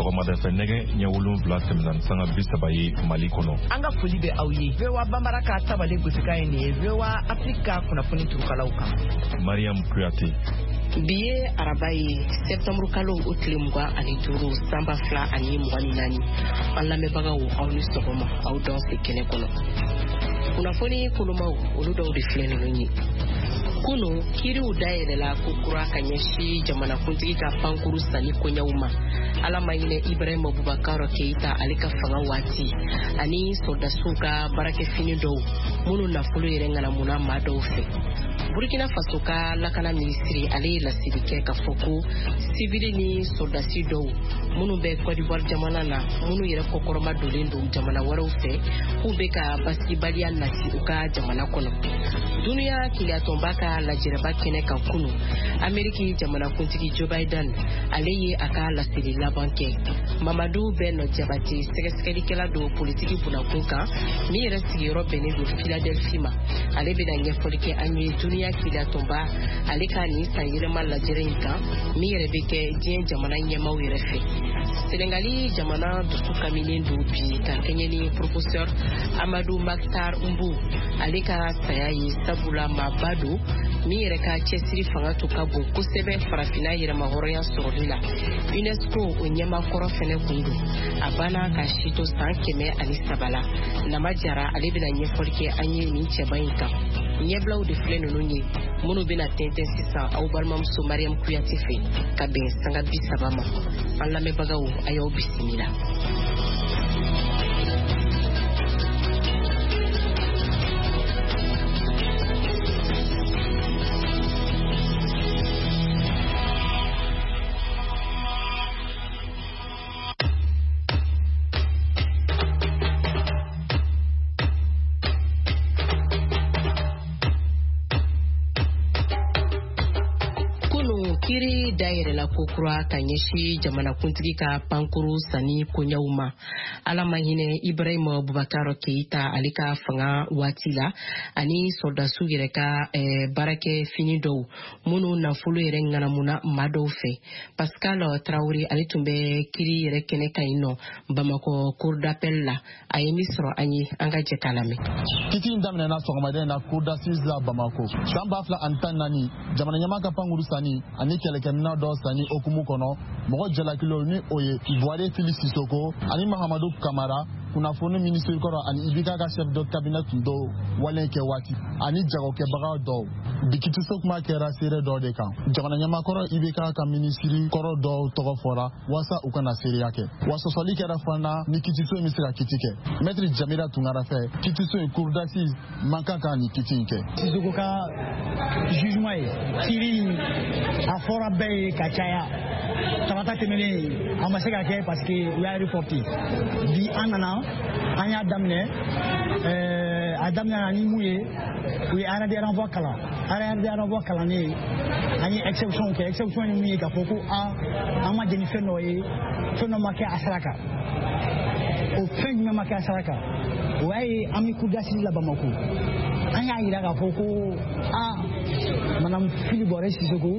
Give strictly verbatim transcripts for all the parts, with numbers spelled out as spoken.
sɔgɔmada fɛ nɛgɛ ɲɛ wolonwula tɛmɛna sanga bi saba ye Mali kɔnɔ. An ka foli bɛ aw ye. V O A Bambara ka tabale gosika ye nin ye V O A Afrika kunnafoni turukalaw kan. Mariam Kuyate. Bi ye araba ye septembre kalo o tile mugan ani duuru sanba fila ani mugan ni naani. An lamɛnbagaw aw ni sɔgɔma aw dɔn se kɛnɛ kɔnɔ. Kunnafoni kolomaw olu dɔw de filɛ ninnu ye. Kunu kiriw dayɛlɛla ko kura ka ɲɛsi jamanakuntigi ka pankuru sanni koɲɛw ma. Ala ma ɲinɛ Ibrahima Bubakar Keita ale ka fanga waati ani soldasiw ka baarakɛfini dɔw minnu nafolo yɛrɛ ŋanamuna maa dɔw fɛ. Burkina Faso ka lakana minisiri ale ye laseli kɛ ka fɔ ko sivili ni soldasi dɔw minnu bɛ Côte d'Ivoire jamana na minnu yɛrɛ kɔkɔrɔma dolen don jamana wɛrɛw fɛ k'u bɛ ka basigibaliya nati u ka jamana kɔnɔ. Duniya kiliyatɔnba ka lajɛrɛba kɛnɛ kan kunu Ameriki jamanakuntigi Joe Biden ale ye a ka laseli laban kɛ. Mamadou Ben Jabate sɛgɛsɛgɛlikɛla do politiki bunakun kan min yɛrɛ sigiyɔrɔ bɛnnen do Philadelphie ma. Ale bɛna ɲɛfɔli kɛ an ye duniya kiliyatɔnba ale ka nin san yɛlɛma lajɛrɛ in kan min yɛrɛ bɛ kɛ diɲɛ jamana ɲɛmaw yɛrɛ fɛ. Senegali jamana dusu kaminen do bi ka kɛɲɛ ni professeur Amadou Makhtar Mbu ale ka saya ye sabula maaba do min yɛrɛ ka cɛsiri fanga to ka bon kosɛbɛ farafina yɛrɛma hɔrɔnya sɔrɔli la. UNESCO o ɲɛmakɔrɔ fɛnɛ kun do a banna ka si to san kɛmɛ ani saba la. Nama Jara ale bɛna ɲɛfɔli kɛ an ye nin cɛba in kan. Ɲɛbilaw de filɛ ninnu ye minnu bɛna tɛntɛn sisan aw balimamuso Mariam Kuyate fɛ ka bɛn sanga bi saba ma. An lamɛnbagaw a y'aw bisimila. Kiri dayɛlɛla ko kura ka ɲɛsi jamanakuntigi ka pankuru sanni koɲɛw ma. Ala ma hinɛ Ibrahima Bubakar Keita ale ka fanga waati la ani soldasiw yɛrɛ ka eh, baarakɛ fini dɔw minnu nafolo yɛrɛ ŋanamuna maa dɔw fɛ. Pascal Traoré ale tun bɛ kiri yɛrɛ kɛnɛ kan yen nɔ Bamakɔ cour d'appel la. A ye min sɔrɔ an ye an ka jɛ k'a lamɛn. Kiti in daminɛna sɔgɔmaden na cour d'assises la Bamako. San ba fila ani tan naani jamana ɲɛmaa ka pankuru sanni ani kɛlɛkɛminɛn dɔ sanni okumu kɔnɔ mɔgɔ jalakilaw ni o ye Voire Félix Sissoko ani Mahamadou Kamara kunnafoni minisiri kɔrɔ ani Ibika ka chef de cabinet tun do walen kɛ waati ani jagokɛbaga dɔw. Bikitiso kuma kɛra seere dɔ de kan. Jamana ɲɛmaa kɔrɔ Ibika ka minisiri kɔrɔ dɔw tɔgɔ fɔra wasa u kana seereya kɛ. Wa sɔsɔli kɛra fana ni kitiso in bɛ se ka kiti kɛ. Maître Jamila Tunkara fɛ kitiso in cour d'assises man kan ka ni kiti in kɛ. Sissoko ka jugement ye kiri a fɔra bɛɛ ye ka caya tabata tɛmɛnen a ma se ka kɛ parce que u y'a reporté bi an nana an y'a daminɛ ɛɛ a daminɛ ni mun ye u ye arrêté renvoi kalan arrêté renvoi kalannen an ye exception kɛ exception ye mun ye k'a fɔ ko a an ma jɛni fɛn dɔ ye fɛn dɔ ma kɛ a sara kan o fɛn jumɛn ma kɛ a sara kan o y'a ye an bɛ cour d'assises la Bamako an y'a yira k'a fɔ ko a madame Philippe Voire Sissoko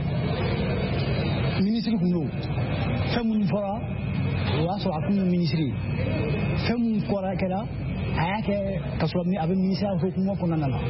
ministre kun do fɛn minnu fɔra o y'a sɔrɔ a kun ye ministre fɛn minnu kɔra kɛra a y'a kɛ ka sɔrɔ a bɛ ministère hukumu kɔnɔna na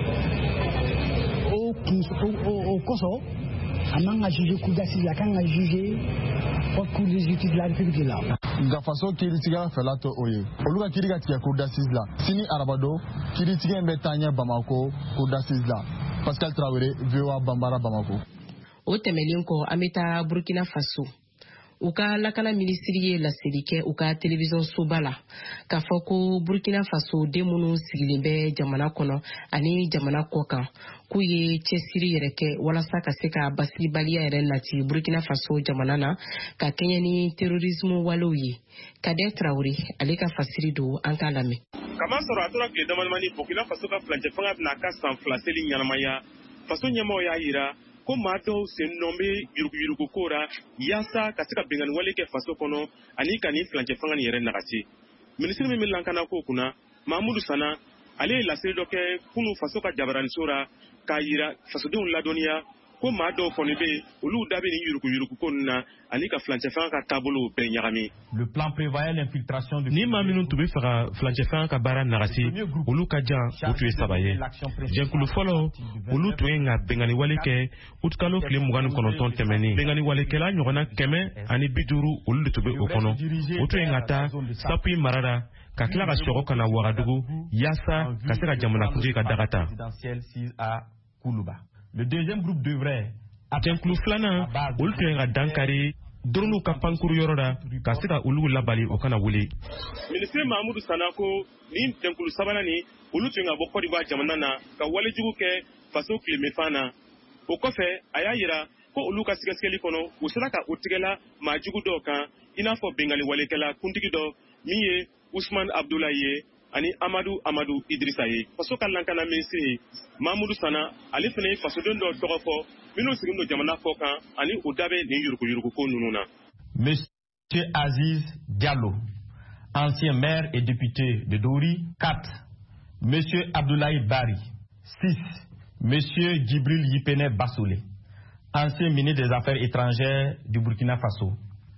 o kun o kosɔn a man ka juger cour d'assises la a kan ka juger haute cour de justice de la République la. Nga faso kiiritigɛ fɛla tɛ o ye olu ka kiiri ka tigɛ cour d'assises la sini arabado kiiritigɛ in bɛ taa ɲɛ Bamako cour d'assises la. Pascal Traoré, V O A Bambara, Bamako. O tɛmɛlen kɔ an bɛ taa Burkina Faso. U ka lakana minisiri ye laseli kɛ u ka télévision soba la k'a fɔ ko Burkina Faso den minnu sigilen bɛ jamana kɔnɔ ani jamana kɔ kan k'u ye cɛsiri yɛrɛ kɛ walasa ka se ka basigibaliya yɛrɛ nati Burkina Faso jamana na ka kɛɲɛ ni terrorisme walew ye. Kadɛ Traoré ale ka fasiri do an k'a lamɛn. Kama sɔrɔ a tora tile damadamani Burkina Faso ka fulancɛ fanga bɛna ka san fila seli ɲɛnamaya faso ɲɛmaaw y'a yira ko maa dɔw sen nɔ bɛ yuruguyurugu ko ra yaasa ka se ka bɛnkanni wale kɛ faso kɔnɔ ani ka nin fulancɛ fanga nin yɛrɛ nagati. Minisiri min bɛ lankana ko kunna Mahamudu Sana ale ye laseli dɔ kɛ kunu faso ka jabaraniso ra k'a yira fasodenw ladɔnniya ko maa dɔw fɔni be olu da bɛ ni yuruku yuruku ko na ani ka flancɛ fanga ka taabolo bɛɛ ɲagami. Le plan prévoyait l'infiltration de ni maa minnu tun bɛ fɛ ka flancɛ fanga ka baara nagasi olu ka jan o tun ye saba ye. jɛnkulu fɔlɔ olu tun ye nka bɛngali wale kɛ utikalo tile mugan ni kɔnɔntɔn tɛmɛnen. bɛngali walekɛla ɲɔgɔnna kɛmɛ ani bi duuru olu de tun bɛ o kɔnɔ. o tun ye ka taa Sapuyi marara ka tila ka sɔgɔ ka na Wagadugu yaasa ka se ka jamanakuntigi ka daga ta. Le deuxième groupe devrait jɛnkulu filanan olu tun ye ka dankari dronu ka pankuru yɔrɔ la ka se ka olu labali o kana wuli. minisiri Mahamudu Sanako ni jɛnkulu sabanan ni olu tun ka bɔ Côte d'Ivoire jamana na ka walejugu kɛ faso tilemefan na. o kɔfɛ a y'a yira ko olu ka sɛgɛsɛgɛli kɔnɔ u sera ka o tigɛla maajugu dɔw kan i n'a fɔ bɛngali walekɛla kuntigi dɔ min ye Usman Abdoulaye ye ani Amadu Amadu Idrissa ye. faso ka lankana minisiri Mahamudu Sana ale fana ye fasoden dɔ tɔgɔ fɔ minnu sigilen don jamana kɔ kan ani o da bɛ nin yuruku yuruku ko ninnu na. Monsieur Aziz Diallo, ancien maire et député de Dori, quatre. Monsieur Abdoulaye Bari, six. Monsieur Djibril Yipene Bassolé, ancien ministre des Affaires étrangères du Burkina Faso.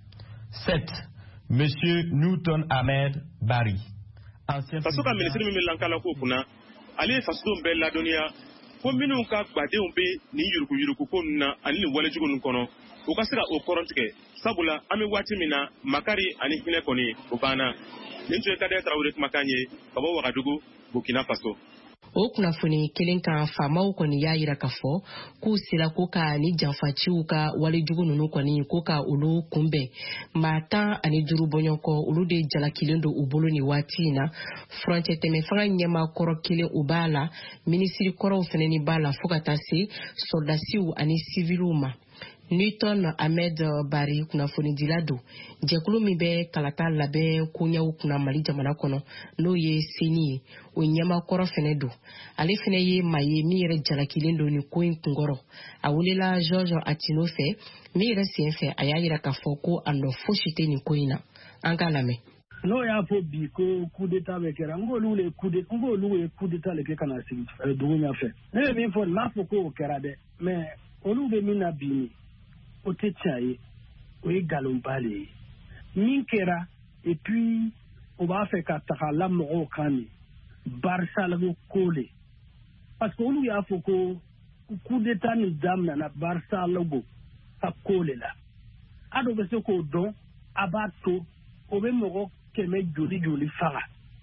sept. Monsieur Newton Ahmed Bari, ancien faso ka minisiri min bɛ lankala ko kunna ale ye fasodenw bɛɛ ladɔnniya ko minnu ka gbadenw bɛ nin yuruku yuruku ko ninnu na ani nin walejugu ninnu kɔnɔ u ka se ka o kɔrɔ tigɛ sabula an bɛ waati min na makari ani hinɛ kɔni o banna. nin tun ye Kadaɲa Tarawele kumakan ye ka bɔ Wagadugu Burkina Faso. o kunnafoni kelen kan faamaw kɔni y'a yira k'a fɔ k'u sera ko ka ni janfaciw ka walejugu ninnu kɔni ko ka olu kunbɛn. maa tan ani duuru bɔɲɔgɔnkɔ olu de jalakilen don u bolo ni waati in na. furancɛ tɛmɛ fanga ɲɛmaa kɔrɔ kelen u b'a la minisiri kɔrɔw fana ni b'a la fo ka taa se sɔrdasiw ani siviliw ma. Newton Ahmed Bari kunnafonidila don jɛkulu min bɛ kalata labɛn koɲɛw kunna Mali jamana kɔnɔ n'o ye seni ye o ɲɛmakɔrɔ fɛnɛ don. ale fɛnɛ ye maa ye min yɛrɛ jalakilen don ni ko in kunkɔrɔ. a welela George Atino fɛ min yɛrɛ sen fɛ a y'a yira k'a fɔ ko a nɔ fosi tɛ nin ko in na. an k'a lamɛn. n'o y'a fɔ bi ko coup d'état bɛ kɛra n k'olu le coup d'état n k'olu ye coup d'état le kɛ ka na sigi dugu ɲɛfɛ. ne bɛ min fɔ n m'a fɔ k'o kɛra dɛ mais olu bɛ min na bi ni o tɛ tiɲɛ ye o ye nkalonba le ye min kɛra et puis o b'a fɛ ka taga la mɔgɔw kan ni barisalago ko le parce que olu y'a fɔ ko coup d'état ni daminɛna barisalago ka ko le la a dɔ bɛ se k'o dɔn a b'a to o bɛ mɔgɔ kɛmɛ joli joli faga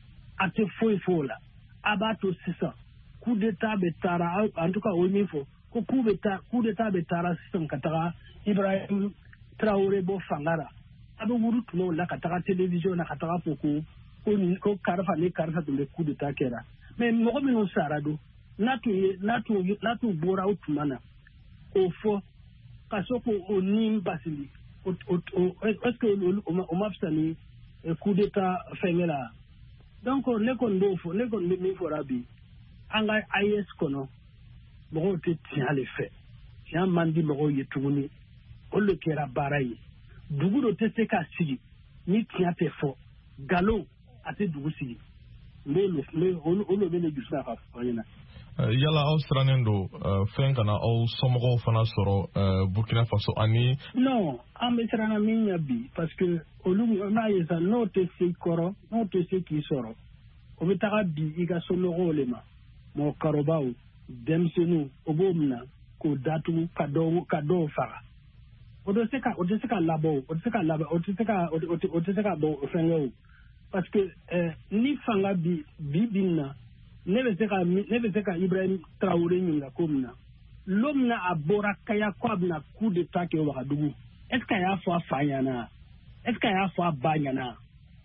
a tɛ foyi f'o la a b'a to sisan coup d'état bɛ taara en tout cas o ye min fɔ ko coup bɛ taa coup d'état bɛ taara sisan ka taga Ibrahim Traoré bɔ fanga la a bɛ wuru tuma o la ka taga télévision na ka taga fɔ ko ko ko karifa ni karifa tun bɛ coup d'état kɛra mais mɔgɔ minnu sara don n'a tun ye n'a tun n'a tun bɔra o tuma na o fɔ ka so ko o ni basili o o est-ce que o ma fisa ni coup d'état fɛngɛ la donc ne kɔni b'o fɔ ne kɔni bɛ min fɔra bi an ka A E S kɔnɔ mɔgɔw tɛ tiɲɛ le fɛ tiɲɛ man di mɔgɔw ye tuguni o le kɛra baara ye dugu dɔ tɛ se ka sigi ni tiɲɛ tɛ fɔ nkalon a tɛ dugu sigi n bɛ olu bɛ ne dusu ka fɔ ɲɛna. yala aw sirannen don fɛn kana aw somɔgɔw fana sɔrɔ Burkina Faso ani. non an bɛ siran min ɲɛ bi parce que olu n'a ye sa n'o tɛ se kɔrɔ n'o tɛ se k'i sɔrɔ o bɛ taga bi i ka somɔgɔw le ma mɔgɔkɔrɔbaw denmisɛnninw o b'o minɛ k'o datugu ka dɔw ka dɔw faga o tɛ se ka o tɛ se ka labɔ o tɛ se ka labɔ o tɛ se ka o tɛ se ka bɔ fɛnkɛ o parce que ni fanga bi bi bi na ne bɛ se ka ne bɛ se ka Ibrahim Traoré ɲininka ko min na lo min na a bɔra Kaya ko a bɛna coup d'état kɛ Wagadugu est ce que a y'a fɔ a fa ɲɛna est ce que a y'a fɔ a ba ɲɛna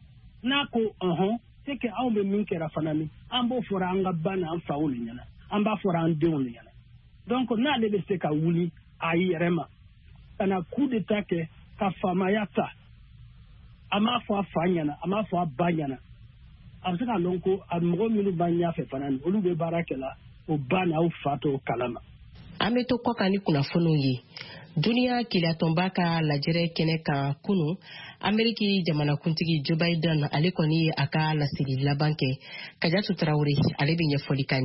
n'a ko ɔhɔn c'est que anw bɛ min kɛra fana ni an b'o fɔra an ka ba n'an faw de ɲɛna an b'a fɔra an denw de ɲɛna donc n'ale bɛ se ka wuli a yɛrɛ ma ka na coup d'état kɛ ka faamaya ta a m'a fɔ a fa ɲɛna a m'a fɔ a ba ɲɛna a bɛ se ka lɔn ko a mɔgɔ minnu b'an ɲɛfɛ fana ni olu bɛ baara kɛ la o ba n'aw fa t'o kalama. an bɛ to kɔ kan ni kunnafoniw ye duniya keleyatonba ka lajɛrɛ kɛnɛ kan kunun Ameriki jamanakuntigi Joe Biden ale kɔni ye a ka laseli laban kɛ Kajatu Tarawele ale bɛ ɲɛfɔli k'an ye.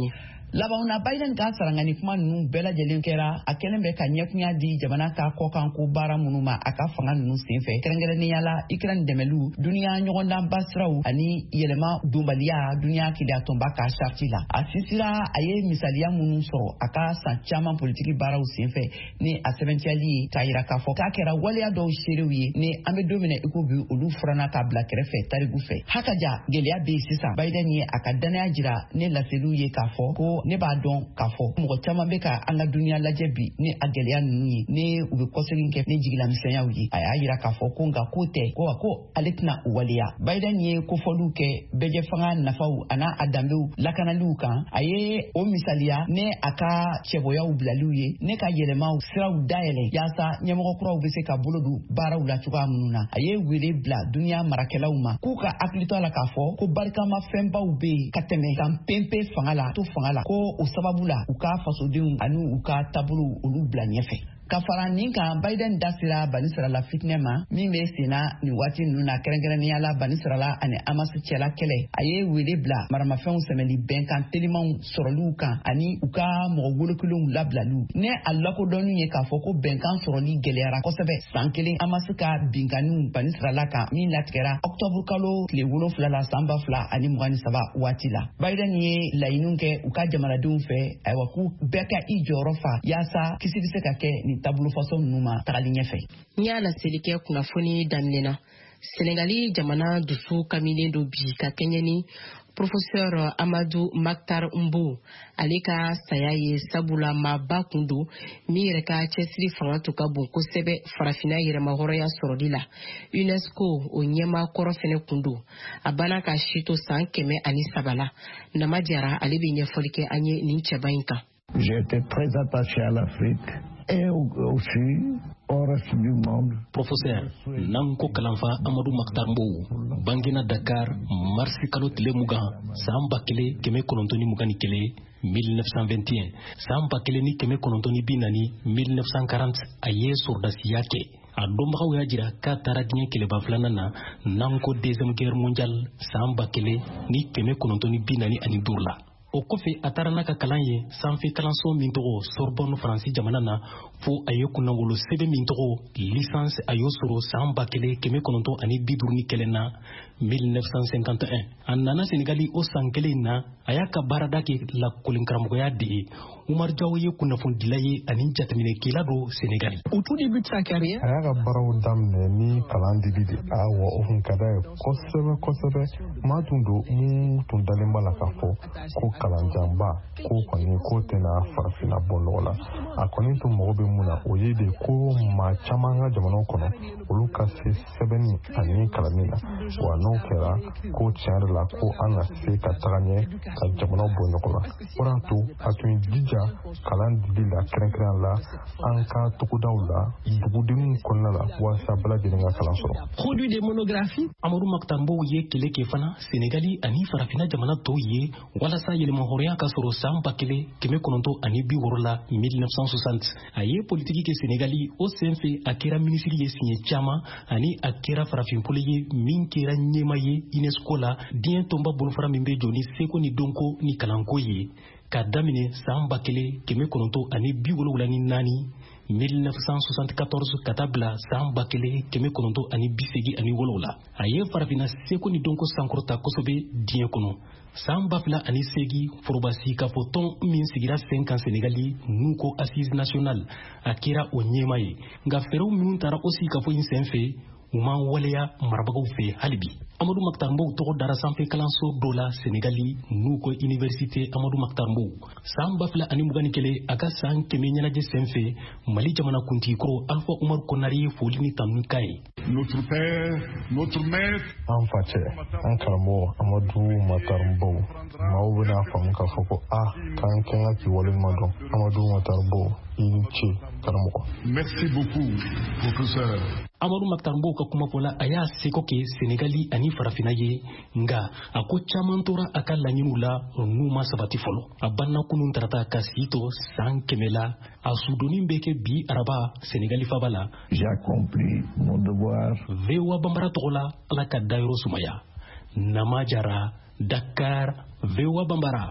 labanna Biden ka sarangani kuma nunu bɛɛ lajɛlen kɛra a kɛlen bɛ ka ɲɛkunya di jamana ka kɔkanko baara minnu ma a ka fanga nunu senfɛ kɛrɛnkɛrɛnnenya la Ukraine dɛmɛlu duniya ɲɔgɔndanba siraw ani yɛlɛma donbaliya duniya kidatonba ka charti la a sisira a ye misaliya minnu sɔrɔ a ka san caman politiki baaraw senfɛ ni a sɛbɛntiyali ye k'a yira k'a fɔ k'a kɛra waleya dɔw seerew ye ni an bɛ don minɛ iko bi olu furanna k'a bila kɛrɛfɛ tarigu fɛ hakaja gɛlɛya bɛ sisan Biden ye a ka danaya jira ne laseliw ye k'a fɔ ko ne b'a dɔn k'a fɔ mɔgɔ caman bɛ ka an ka duniya lajɛ bi ni a gɛlɛya ninnu ye ni u bɛ kɔsegin kɛ ni jigilamisɛnyaw ye a y'a yira k'a fɔ ko nka ko tɛ ko ko ale tɛna o waleya Biden ye kofɔliw kɛ bɛjɛ fanga nafaw an'a a danbew lakanaliw kan a ye o misaliya ne a ka cɛbɔyaw bilaliw ye ne ka yɛlɛmaw siraw dayɛlɛ yaasa ɲɛmɔgɔ kuraw bɛ se ka bolo don baaraw la cogoya minnu na a ye wele bila duniya marakɛlaw ma k'u ka hakili to a la k'a fɔ ko barikama fɛnbaw bɛ yen ka tɛmɛ kan penpe fanga la to fanga la ko o sababu la u ka fasodenw ani u ka taabolo olu bila ɲɛfɛ ka fara nin kan Biden da sera Bani Sarala fitinɛ ma min bɛ senna nin waati ninnu na kɛrɛnkɛrɛnnenya la Bani Sarala ani Hamas cɛla kɛlɛ a ye wele bila maramafɛnw sɛmɛli bɛnkan telimanw sɔrɔliw kan ani u ka mɔgɔ wolokelenw labilaliw ne a lakodɔnni ye k'a fɔ ko bɛnkan sɔrɔli gɛlɛyara kosɛbɛ san kelen Hamas ka binganiw Bani Sarala kan min latigɛra octobre kalo tile wolonfila la san ba fila ani mugan ni saba waati la Biden ye laɲiniw kɛ u ka jamanadenw fɛ ayiwa k'u bɛɛ ka i jɔyɔrɔ fa yaasa kisi bɛ se ka kɛ ni taabolo faso ninnu ma tagali ɲɛfɛ. N y'a laseli kɛ kunnafoni daminɛna Senegali jamana dusu kamilen do bi ka kɛɲɛ ni Professeur Amadou Maktar Mbow ale ka saya ye sabula maaba kun don min yɛrɛ ka cɛsiri fanga to ka bon kosɛbɛ farafina yɛrɛmahɔrɔnya sɔrɔli la UNESCO o ɲɛma kɔrɔ fɛnɛ kun don a banna ka si to san kɛmɛ ani saba la Nama Jara ale bɛ ɲɛfɔli kɛ an ye nin cɛba in kan. J'ai été très attaché à l'Afrique et aussi au reste du monde. Professeur Nanko Kalanfa Amadou Maktar Mbow Bangina Dakar Marsi Kalo Tile Mugan Samba Kele Keme Kolontoni Mugani Kele mille neuf cent vingt et un Samba Kele ni Keme Kolontoni Binani mille neuf cent quarante Aye Sordasi Yake a dɔnbagaw y'a jira k'a taara diɲɛ kɛlɛba filanan na n'an ko deuxième guerre mondiale san ba kelen ni kɛmɛ kɔnɔntɔn ni bi naani ani duuru la. O kɔfɛ a taara n'a ka kalan ye sanfɛ kalanso min tɔgɔ Sorbonne Faransi jamana na fo a ye kunnafolo sɛbɛn min tɔgɔ licence a y'o sɔrɔ san ba kelen kɛmɛ kɔnɔntɔn ani bi duuru ni kelen na mille neuf cent cinquante et un. A nana Senegali o san kelen na a y'a ka baarada kɛ lakɔlinkaramɔgɔya de ye. Umar Diaw ye kunnafonidila ye ani jateminɛkɛla do Senegali. Au tout début de sa carrière, a y'a ka baaraw daminɛ ni kalan dili de awɔ o kun ka d'a ye kosɛbɛ kosɛbɛ maa tun don mun tun dalen b'a la k'a fɔ ko kalanjanba ko kɔni ko tɛna farafina bɔ nɔgɔ la a kɔni tun mago bɛ mun na o ye de ko maa caman ka jamanaw kɔnɔ olu ka se sɛbɛnni ani kalanni na wa n'o kɛra ko tiɲɛ yɛrɛ la ko an ka se ka taga ɲɛ ka jamanaw bɔ ɲɔgɔn la o de y'a to a tun jija kalan dili la kɛrɛnkɛrɛnya la an ka togodaw la dugudenw kɔnɔna la walasa bɛɛ lajɛlen ka kalan sɔrɔ. Produit des monographies. Amadou Maktar Mbow ye kɛlɛ kɛ fana Senegali ani farafina jamana tɔw ye walasa yɛlɛmahɔrɔnya ka sɔrɔ san ba kelen kɛmɛ kɔnɔntɔn ani bi wɔɔrɔ la mille neuf cent soixante. A ye politiki kɛ Senegali o senfɛ a kɛra minisiri ye siɲɛ caman ani a kɛra farafinpoli ye min kɛra ɲɛma ye UNESCO la diɲɛ tɔnba bolofara min bɛ jɔ ni seko ni dɔnko ni kalanko ye. Ka daminɛ san ba kelen kɛmɛ kɔnɔntɔn ani bi wolonwula ni naani mille neuf cent soixante-quatorze ka taa bila san ba kelen kɛmɛ kɔnɔntɔn ani bi seegin ani wolonwula. A ye farafina seko ni dɔnko sankɔrɔta kosɛbɛ diɲɛ kɔnɔ. San ba fila ani seegin forobasi k'a fɔ tɔn min sigira sen kan Senegali n'u ko assise nationale a kɛra o ɲɛma ye. Nka fɛɛrɛw minnu taara o sigi ka fɔ in sen fɛ u ma waleya marabagaw fɛ hali bi. Amadou Maktar Mbow tɔgɔ dara sanfɛ kalanso dɔ la Senegali n'u ko Université Amadou Maktar Mbow. San ba fila ani mugan ni kelen a ka san kɛmɛ ɲɛnajɛ sen fɛ Mali jamana kuntigi kɔrɔ Alpha Umar Konare ye foli ni tanu k'a ye. Notre père, notre maître. An facɛ an karamɔgɔ Amadou Maktar Mbow maaw bɛna faamu k'a fɔ ko a k'an kɛ ka k'i waleɲuman dɔn Amadou Maktar Mbow i ni ce karamɔgɔ. Merci beaucoup professeur. Amadou Maktar Mbow ka kuma fɔla a y'a seko kɛ Senegali ani farafina ye nga a ko caman tora a ka laɲiniw la n'u ma sabati fɔlɔ. A banna kunun tarata ka si to san kɛmɛ la a sudonni bɛ kɛ bi araba Senegali faba la. J'ai accompli mon devoir. V O A Bambara tɔgɔ la Ala ka dayɔrɔ sumaya. Nama Jara, Dakar, V O A Bambara.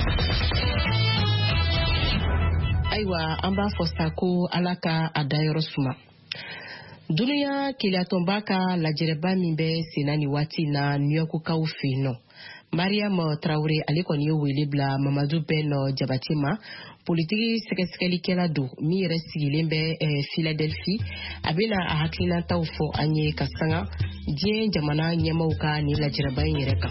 Aiwa an b'a fɔ sa ko Ala ka a dayɔrɔ suma. Duniya keleyatonba ka lajɛrɛba min bɛ senna ni waati na New York kaw fɛ yen nɔ. Mariam Traoré ale kɔni ye wele bila Mamadou Ben Jabate ma, politiki sɛgɛsɛgɛlikɛla don min yɛrɛ sigilen bɛ Philadelphie. A bɛna a hakilinataw fɔ an ye ka sanga diɲɛ jamana ɲɛmaw ka ni lajɛrɛba in yɛrɛ kan.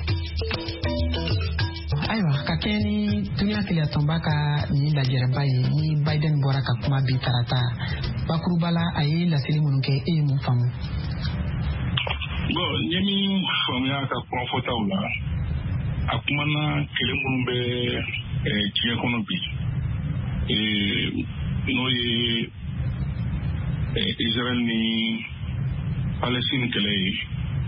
Ayiwa ka kɛ ni duniya keleyatonba ka ni lajɛrɛba ye ni Biden bɔra ka kuma bi tarata bakuruba la a ye laseli minnu kɛ e ye mun faamu? Bon, n ye min faamuya ka kuma fɔtaw la, a kumana kɛlɛ minnu bɛ diɲɛ kɔnɔ bi n'o ye Israel ni Palestine kɛlɛ ye.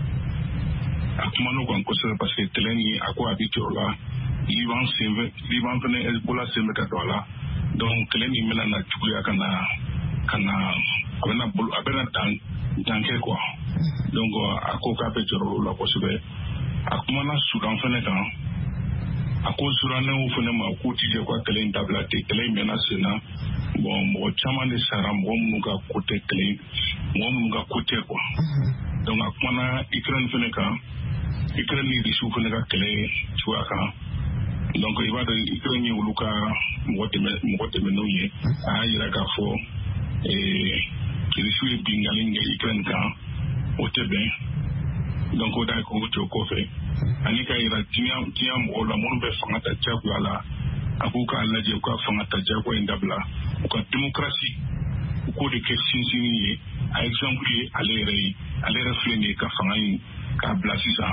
A kumana o kan kosɛbɛ parce que kɛlɛ ni a ko a bi jɔ la, Liban senfɛ Liban fɛnɛ Hezbollah sen bɛ ka don a la, donc kɛlɛ nin bɛna na juguya ka na ka na a bɛna bolo a bɛna dan dan kɛ quoi, donc a ko k'a bɛ jɔrɔ o la kosɛbɛ. A kumana Sudan fɛnɛ kan, a ko Sudanɛw fɛnɛ ma k'u tɛ ka kɛlɛ in dabila ten, kɛlɛ in mɛna sen na, bon mɔgɔ caman de sara mɔgɔ minnu ka côté kɛlɛ mɔgɔ minnu ka côté quoi, donc a kumana Ukraine fɛnɛ kan, Ukraine ni Russie fɛnɛ ka kɛlɛ cogoya kan, donc i b'a dɔn Ukraine ye olu ka mɔgɔ dɛmɛ mɔgɔ dɛmɛnenw ye, a y'a yira k'a fɔ Russie ye bingali kɛ Ukraine kan, o tɛ bɛn, donc o da ko o jɔ kɔfɛ, ani ka yira diɲɛ diɲɛ mɔgɔw la minnu bɛ fanga ta diyagoya la, a k'u k'a lajɛ u ka fanga ta diyagoya in dabila, u ka démocratie u k'o de kɛ sinsinni ye, a exemple ye ale yɛrɛ ye, ale yɛrɛ filɛ nin ye ka fanga in k'a bila sisan.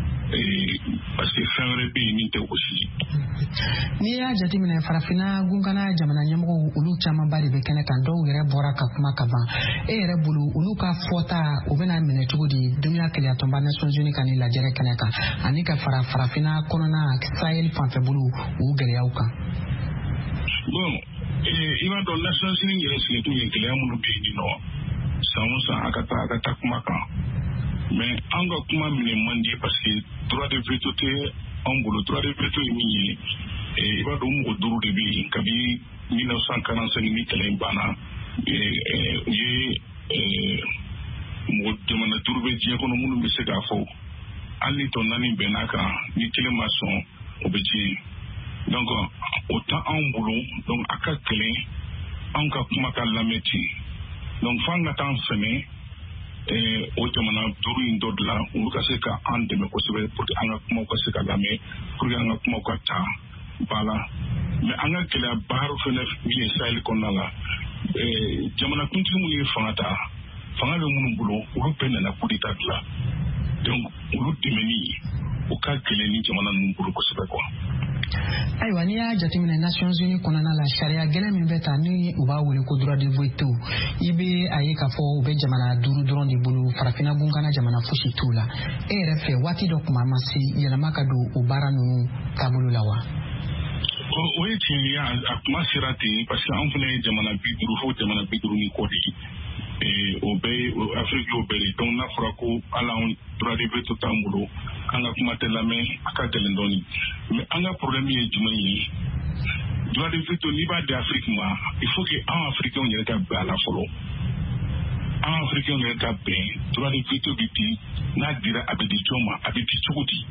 Parce que fɛn wɛrɛ bɛ yen min tɛ o si. N'i y'a jateminɛ farafina gunkana jamana ɲɛmɔgɔw olu camanba de bɛ kɛnɛ kan, dɔw yɛrɛ bɔra ka kuma ka ban. E yɛrɛ bolo olu ka fɔta o bɛna minɛ cogo di duniya keleyatonba Nations Unies ka ni lajɛrɛ kɛnɛ kan ani ka fara farafina kɔnɔna Sahel fanfɛ bolo u gɛlɛyaw kan? Bon, i b'a dɔn Nations Unies yɛrɛ sigilen ye gɛlɛya minnu bɛ yen nɔ san o san a ka taa a ka taa kuma kan. Mais an ka kuma minɛ man di parce que droit de veto tɛ an bolo. Droit de veto ye min ye, i b'a dɔn mɔgɔ duuru de bɛ yen kabi mille neuf cent quarante-cinq ni kɛlɛ in banna, u ye mɔgɔ jamana duuru bɛ diɲɛ kɔnɔ minnu bɛ se k'a fɔ hali ni tɔ naani bɛnn'a kan ni kelen ma sɔn o bɛ tiɲɛ. Donc o tɛ anw bolo, donc a ka gɛlɛn anw ka kuma ka lamɛn ten, donc f'an ka taa fɛnɛ o jamana duuru in dɔ dilan olu ka se ka an dɛmɛ kosɛbɛ pour que an ka kumaw ka se ka lamɛn, pour que an ka kumaw ka ta ba la. Mais an ka gɛlɛya baaraw fɛnɛ min ye Sahel kɔnɔna la, jamana kuntigi minnu ye fanga ta, fanga bɛ minnu bolo olu bɛɛ nana coup d'état dilan, donc olu dɛmɛni o ka gɛlɛn ni jamana ninnu bolo kosɛbɛ quoi. Ayiwa n'i y'a jateminɛ Nations Unies kɔnɔna la sariya gɛlɛn min bɛ ta ni u b'a wele ko droit de veto, i bɛ a ye k'a fɔ u bɛ jamana duuru dɔrɔn de bolo, farafina bunkana jamana fosi t'u la. E yɛrɛ fɛ waati dɔ kuma ma se yɛlɛma ka don o baara ninnu taabolo la wa? O ye tiɲɛ ye, a kuma sera ten parce que an fana ye jamana bi duuru fo jamana bi duuru ni kɔ de ye. O bɛɛ ye Afiriki y'o bɛɛ ye, donc n'a fɔra ko hali anw droit de veto t'an bolo, an ka kuma tɛ lamɛn, a ka gɛlɛn dɔɔni. Mais an ka problème ye jumɛn ye? Droit de veto n'i b'a di Afiriki ma, il faut que an Africains yɛrɛ ka bɛn a la fɔlɔ. An Africains yɛrɛ ka bɛn, droit de veto bɛ di, n'a dira a bɛ di jɔn ma, a bɛ di cogo di?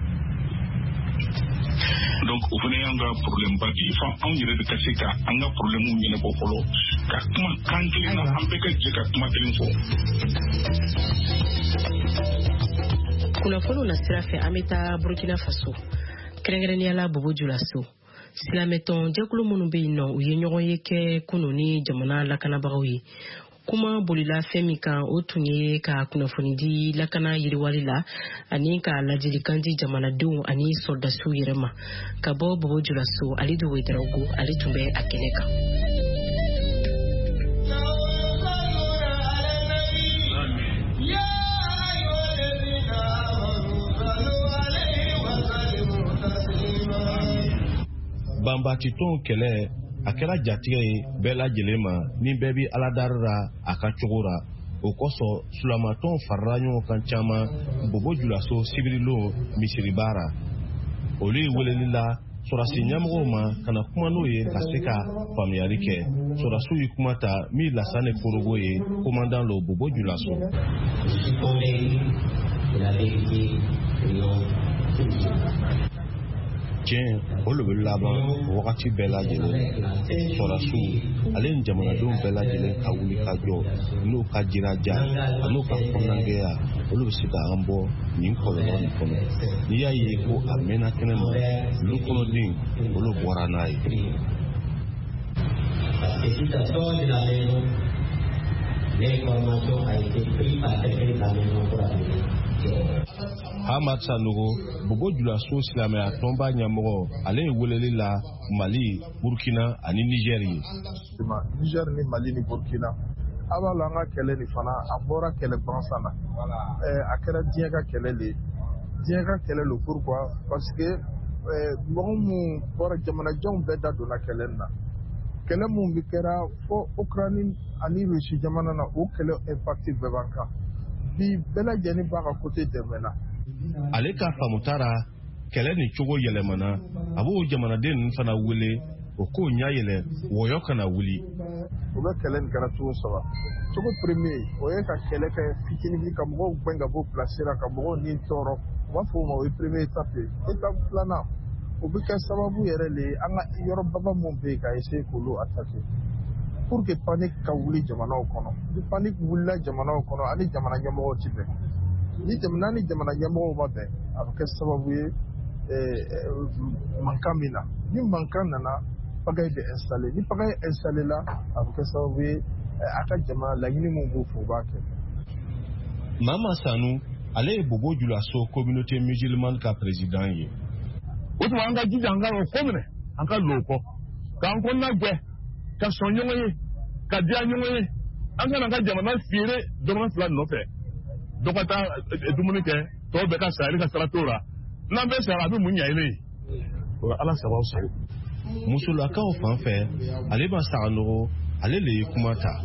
Donc o fana y'an ka problème ba de ye, fo anw yɛrɛ de ka se ka an ka problème ɲɛnabɔ fɔlɔ, ka kuma kan kelen na, an bɛɛ ka jɛ ka kuma kelen fɔ. Kunnafoniw na sira fɛ an bɛ taa Burkina Faso, kɛrɛnkɛrɛnnenya la Bobo Dioulasso. Silamɛtɔn jɛkulu minnu bɛ yen nɔ u ye ɲɔgɔn ye kɛ kunun ni jamana lakanabagaw ye. Kuma bolila fɛn min kan o tun ye ka kunnafoni di lakana yiriwali la ani ka ladilikan di jamanadenw ani soldasiw yɛrɛ ma. Ka bɔ Bobo Dioulasso, Alidu Ouedraogo ale tun bɛ a kɛnɛ kan. Banbati tɔn kɛlɛ a kɛra jatigɛ ye bɛɛ lajɛlen ma ni bɛɛ bi aladari la a ka cogo la. O kosɔn sulamatɔn farala ɲɔgɔn kan caman Bobo Dioulasso sibirilen misiri baara. Olu ye weleli la Sorasi ɲɛmɔgɔw ma kana kuma n'o ye ka se ka faamuyali kɛ. Sorasiw ye kuma ta min Lassane Korogo ye commandant lo Bobo Dioulasso. Tiɲɛ o le bɛ laban wagati bɛɛ lajɛlen Sorasiw ale ni jamanadenw bɛɛ lajɛlen ka wuli ka jɔ n'u ka jiraja n'u ka kɔnɔnajɛya olu bɛ se ka an bɔ nin kɔlɔlɔ nin kɔnɔ. N'i y'a ye ko a mɛnna kɛnɛ ma olu kɔnɔden olu bɔra n'a ye. Hamad Sanogo Bobo Dioulasso silamɛya tɔnba ɲɛmɔgɔ ale ye weleli la Mali, Burkina ani Niger ye. Niger ni Mali ni Burkina a b'a la an ka kɛlɛ ni fana a bɔra kɛlɛ gansan na. A kɛra diɲɛ ka kɛlɛ le diɲɛ ka kɛlɛ le pourquoi parce que mɔgɔ mun bɔra jamanajanw bɛɛ da donna kɛlɛ na. Kɛlɛ mun bi kɛra fo Ukraine ani Russie jamana na o kɛlɛ impact bɛɛ b'an kan. Bi bɛɛ lajɛlen b'a ka côté dɛmɛna. Ale ka famutara kɛlɛ ni cogo yɛlɛmana a b'o jamanaden ninnu fana wele o k'o ɲa yɛlɛ wɔyɔ kana wuli. O bɛ kɛlɛ nin kɛra cogo saba. Cogo premier o ye ka kɛlɛ kɛ fitinin ka mɔgɔw gɛn ka bɔ place la ka mɔgɔw ni tɔɔrɔ. U b'a fɔ o ma o ye premier étape ye. Étape filanan o bɛ kɛ sababu yɛrɛ le an ka yɔrɔ baba mun bɛ yen ka essayer k'olu attaquer. Pour que panique ka wuli jamanaw kɔnɔ. Ni panique wulila jamanaw kɔnɔ ani jamana ɲɛmɔgɔw ti bɛn. Ni jamana ni jamana ɲɛmɔgɔw ma bɛn a bɛ kɛ sababu ye mankan min na. Ni mankan nana pagaille bɛ installer. Ni pagaille installer la a bɛ kɛ sababu ye a ka jamana laɲini mun b'u fɛ u b'a kɛ. Mama Sanu ale ye Bobo Dioulasso communauté musulmane ka président ye. O tuma an ka jija an ka o ko minɛ an ka lo kɔ k'an kɔnɔna gɛ ka sɔn ɲɔgɔn ye ka diya ɲɔgɔn ye an kana ka jamana feere dɔrɔn fila nɔfɛ dɔ ka taa dumuni kɛ tɔw bɛɛ ka sa ale ka sara t'o la n'an bɛ sara a bɛ mun ɲa ile ye o ala sababu sago. Musolakaw fan fɛ ale ma saga nɔgɔ ale le ye kuma ta.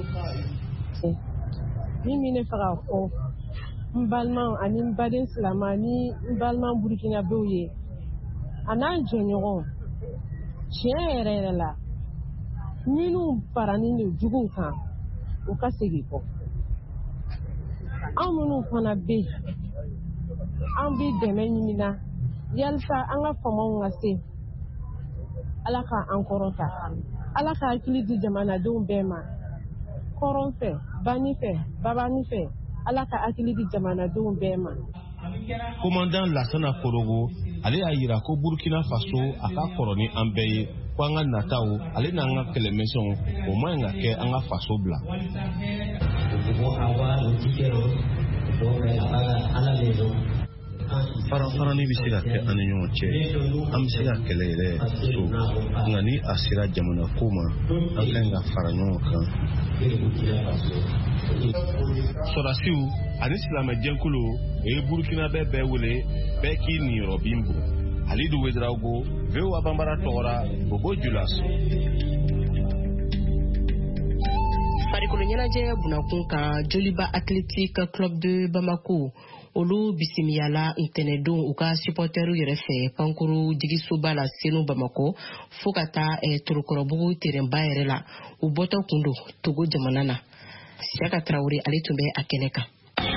Min min ne fɛ ka fɔ n balima ani n baden silamɛ ani n balima burukinabew ye a n'an jɛɲɔgɔn tiɲɛ yɛrɛ yɛrɛ la minnu paranin de juguw kan u ka segin kɔ. Anw minnu fana bɛ yen an bɛ dɛmɛ ɲini na yalisa an ka famaw ka se ala ka an kɔrɔta ala ka hakili di jamanadenw bɛɛ ma kɔrɔn fɛ bani fɛ babani fɛ ala ka hakili di jamanadenw bɛɛ ma. Commandant Lassane Korogo ale y'a yira ko Burkina Faso a ka kɔrɔ ni an bɛɛ ye ko an ka nataw ale n'an ka kɛlɛmisɛnw o man ɲi ka kɛ an ka faso bila. Farafarani bɛ se ka kɛ an ni ɲɔgɔn cɛ an bɛ se ka kɛlɛ yɛrɛ so nka ni a sera jamana ko ma an kan ka fara ɲɔgɔn kan. Sorasiw ani silamɛ jɛnkulu o ye Burkina bɛɛ bɛɛ wele bɛɛ k'i niyɔrɔ bin bon. Halidu Ouedraogo, V O A Bambara Tɔgɔra, Bobo Dioulasso. Farikolo ɲɛnajɛ bunakun kan Joliba Athletic Club de Bamako olu bisimiyala ntɛnɛndon u ka supporteru yɛrɛ fɛ pankuru jigisoba la Senu Bamako fo ka taa Torokɔrɔbugu terrainba yɛrɛ la u bɔtɔ kun don Togo jamana na. Siaka Traoré ale tun bɛ a kɛnɛ kan.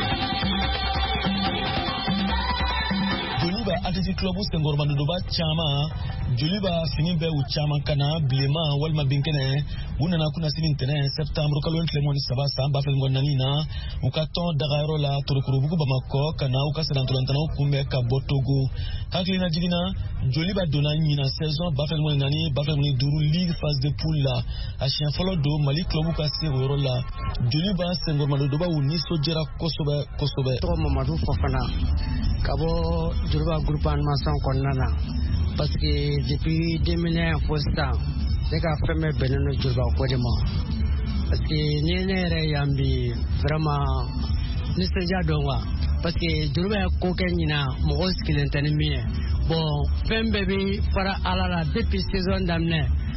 Joliba Athletic Club Senghor Mandoba chama Joliba fini bɛ u caman kana bilema walima binkɛnɛ u nana kuna sini ntɛnɛn septembre kalo ntɛmɛ ni saba san ba fila ni naani na u ka tɔn dagayɔrɔ la Torokorobugu Bamako kana u ka sɛnɛntɔlantanaw kunbɛ ka bɔ Togo hakilina jiginna Joliba donna ɲina saison ba fila ni naani ba fila ni duuru ligue phase de poule la a siɲɛ fɔlɔ don Mali club ka se o yɔrɔ la Joliba Senghor Mandoba u nisɔndiyara kosɛbɛ kosɛbɛ. Tɔgɔ Mamadu Fofana ka bɔ Joliba groupe animation kɔnɔna na parce que depuis deux mille un fo sisan ne ka fɛn bɛɛ bɛnnen don Joliba ko de ma parce que ni ne yɛrɛ yan bi vraiment nisɔndiya dɔn quoi parce que Joliba ye ko kɛ ɲina mɔgɔw sigilen tɛ ni min ye bon fɛn bɛɛ bi fara ala la depuis saison daminɛ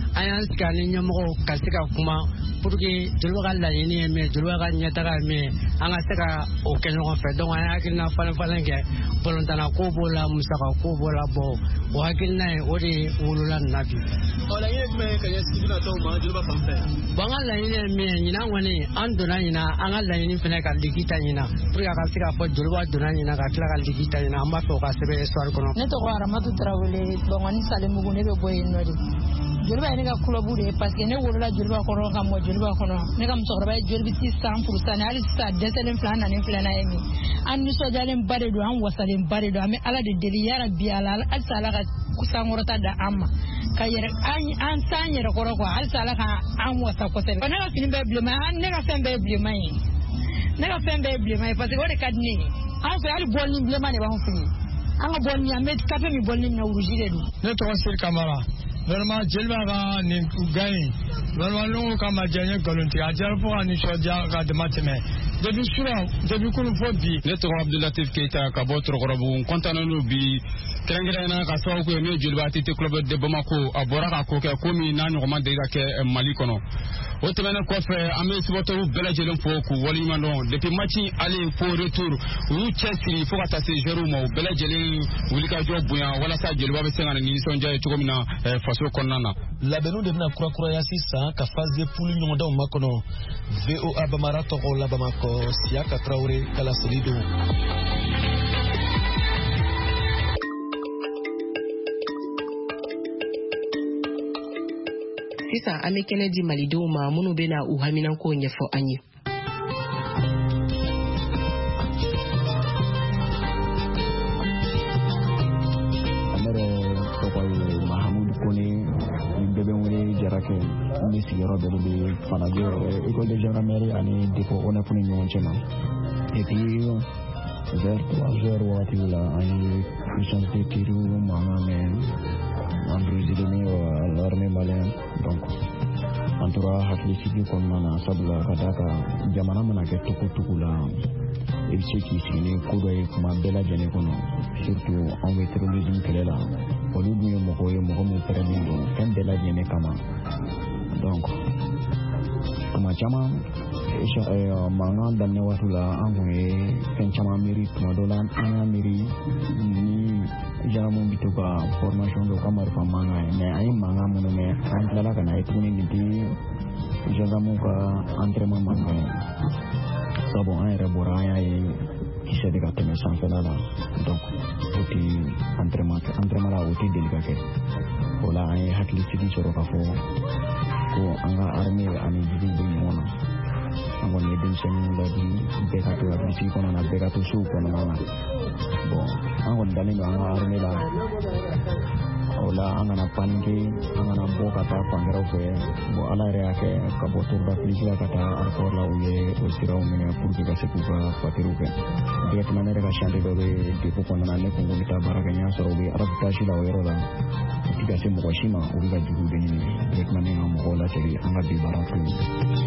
an y'an sigi ani ɲɛmɔgɔw ka se ka kuma pour que jeliba ka laɲini ye min ye jeliba ka ɲɛtaga ye min ye an ka se ka o kɛ ɲɔgɔn fɛ donc an ye hakilina falen falen kɛ balontanna ko b'o la musaka ko b'o la bɔ o hakilina ye o de wolola nin na bi. ɔ laɲini jumɛn ye ka ɲɛsin binatɔw ma jeliba fan fɛ. bon an ka laɲini ye min ye ɲinan kɔni an donna ɲinan an ka laɲini fana ka ligi ta ɲinan pour que a ka se ka fɔ jeliba donna ɲinan ka tila ka ligi ta ɲinan an b'a fɛ o ka sɛbɛn histoire kɔnɔ. ne tɔgɔ Aramatu Tarawele Bɔngɔni Salemugu ne bɛ bɔ yen nɔ de. jeliba ye ne ka kulobu de ye parce que ne wolola jeliba kɔrɔ ka mɔ jeliba kɔnɔ ne ka musokɔrɔba ye jolibiti san furusa ni hali sisan dɛsɛlen filɛ an nanen filɛ n'a ye min an nisɔndiyalen ba de don an wasalen ba de don an bɛ ala de deli yara bi ala halisa ala ka sankɔrɔta da an ma ka yɛrɛ an t'an yɛrɛ kɔrɔ quoi halisa ala ka an wasa kosɛbɛ ne ka fini bɛɛ ye bilenman ne ka fɛn bɛɛ ye bilenman ye ne ka fɛn bɛɛ ye bilenman ye parce que o de ka di ne ye an fɛ hali bɔlini bilenman de b'an fɛ yen an ka bɔlini an bɛ kafe min bɔlini min na uruji de don. ne tɔgɔ Siri Kamara. Vraiment jeliba ka nin gagne vraiment longo kama janye galonti a jara fo ani soja ka dama tɛmɛ depuis sura depuis kunu fo bi ne tɔgɔ Abdulatif Keita ka bɔ Torokɔrɔbugu kontanan no bi kɛrɛnkɛrɛnna ka sababu kɛ min jeliba tete club de Bamako a bɔra ka ko kɛ komi n'a ɲɔgɔnma de ka kɛ Mali kɔnɔ o tɛmɛnen kɔfɛ an bɛ supporters bɛɛ lajɛlen fo k'u waleɲuman dɔn depuis match aller fo retour u y'u cɛsiri fo ka taa se joueurs ma u bɛɛ lajɛlen wulikajɔ bonya walasa jeliba bɛ se ka na ni nisɔndiya ye cogo min na faso kɔnɔna na. labɛnniw de bɛna kurakuraya sisan ka phase de poule ɲɔgɔndanw makɔnɔ V O A Bamara tɔgɔ la Bamakɔ Siaka Traoré kala seli don. sisan an bɛ kɛnɛ di malidenw ma minnu bɛna u haminanko ɲɛfɔ an ye. Jarake ni sigiyɔrɔ bɛɛ bɛ Fanajɛ école de gendarmerie ani dépôt O N F ni ɲɔgɔn cɛ ma et puis vers trois heures waatiw la an ye puissance de tir mankan mɛn an brisé ni l'armée malienne donc an tora hakilisigi kɔnɔna na sabula ka d'a kan jamana mana kɛ togo togo la i bɛ se k'i sigi ni ko dɔ ye kuma bɛɛ lajɛlen kɔnɔ surtout anw bɛ terrorisme kɛlɛ la olu dun ye mɔgɔ ye mɔgɔ min pɛrɛnnen don fɛn bɛɛ lajɛlen kama donc tuma caman mankan daminɛ waati la an kun ye fɛn caman miiri tuma dɔ la an y'a miiri ni gendarmew bɛ to ka formation dɔ ka marifa mankan ye mais an ye mankan minnu mɛn an tilala ka na ye tuguni nin tɛ gendarmew ka entraînement mankan ye sabu an yɛrɛ bɔra an y'a ye kisɛ de ka tɛmɛ sanfɛla la donc o tɛ entraînement entraînement la o tɛ deli ka kɛ o la an ye hakilisigi sɔrɔ ka fɔ ko an ka armée ani juguw bɛ ɲɔgɔn na an kɔni ye denmisɛnninw ladi bɛɛ ka to hakilisigi kɔnɔna na bɛɛ ka to sow kɔnɔna na bon an kɔni dalen don an ka armée la o la an kana panike an kana bɔ ka taa fan wɛrɛw fɛ bon ala yɛrɛ y'a kɛ ka bɔ tourda filisi la ka taa aéroport la u ye o siraw minɛ pour que ka se k'u ka papiers kɛ directement ne yɛrɛ ka chantier dɔ bɛ dépôt kɔnɔna na ne kun ko n bɛ taa baara kɛ n y'a sɔrɔ u bɛ arbitrage la o yɔrɔ la u tɛ ka se mɔgɔ si ma u bɛ ka juguw de ɲini directement ne ka mɔgɔw lasegin an ka bi baara to yen.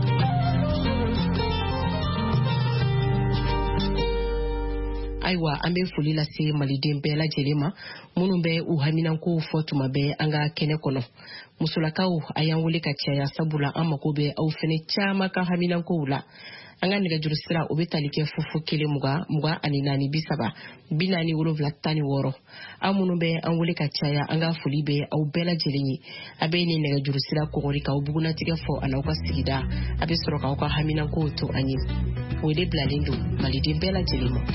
Ayiwa an bɛ foli lase maliden bɛɛ lajɛlen ma minnu bɛ u haminanko fɔ tuma bɛɛ an ka kɛnɛ kɔnɔ musolakaw a y'an wele ka caya sabula an mako bɛ aw fɛnɛ caman ka haminankow la an ka nɛgɛjuru sira o bɛ tali kɛ fufu kelen mugan mugan ani naani bi saba bi naani wolonwula tan ni wɔɔrɔ aw minnu bɛ an wele ka caya an ka foli bɛ aw bɛɛ lajɛlen ye a bɛ ni nɛgɛjuru sira kɔgɔri k'aw bugunatigɛ fɔ a n'aw ka sigida a bɛ sɔrɔ k'aw ka haminankow to an ye wele bilalen don maliden bɛɛ lajɛlen ma.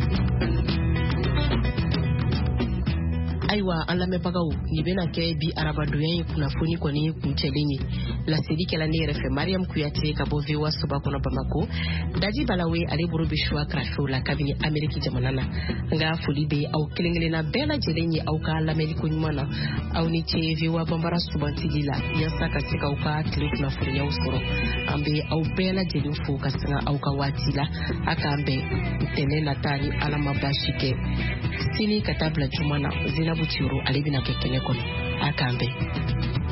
Ayiwa an lamɛnbagaw nin bɛna kɛ bi arabadonya ye kunnafoni kɔni kuncɛlen ye laseli kɛla ne yɛrɛ fɛ Mariam Kuyate ka bɔ V O A soba kɔnɔ Bamako Daji Balawe ale bolo bɛ choix krafew la kabini Ameriki jamana na an ka foli bɛ aw kelenkelenna bɛɛ lajɛlen ye aw ka lamɛnni ko ɲuman na aw ni ce V O A Bambara subantili la yasa ka se k'aw ka tile kunnafoniyaw sɔrɔ an bɛ aw bɛɛ lajɛlen fo ka sanga aw ka waati la a k'an bɛn ntɛnɛn nata ni ala ma baasi kɛ sini ka taa bila juma na Zinabu Tiyoro ale bɛna kɛ kɛnɛ kɔnɔ a k'an bɛn.